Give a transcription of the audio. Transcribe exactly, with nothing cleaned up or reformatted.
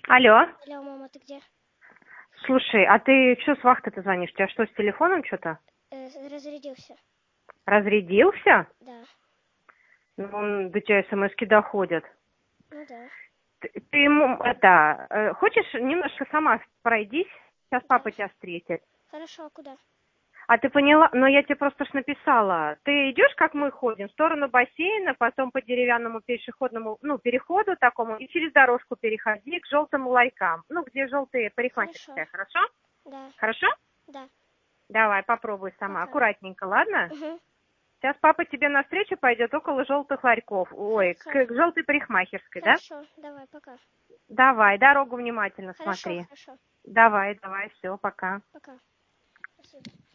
Алло. Алло, мама, ты где? Слушай, а ты что с вахты-то звонишь? У тебя что, с телефоном что-то? Э, разрядился. Разрядился? Да. Ну, он, до тебя смс-ки доходят. Ну да. Ты, ты ему, это, э, хочешь, немножко сама пройдись? Сейчас папа Да. тебя встретит. Хорошо, а куда? А ты поняла? Но я тебе просто ж написала. Ты идешь, как мы ходим, в сторону бассейна, потом по деревянному пешеходному, ну, переходу такому, и через дорожку переходи к желтым лайкам. Ну, где желтые Хорошо. парикмахерская, хорошо? Да. Хорошо? Да. Давай, попробуй сама. Пока. Аккуратненько, ладно? Угу. Сейчас папа тебе навстречу пойдет около желтых ларьков. Ой, к, Хорошо. к желтой парикмахерской, да? Хорошо. Давай, пока. Давай, дорогу внимательно Хорошо, смотри. хорошо. Давай, давай, все, пока. Пока. Спасибо.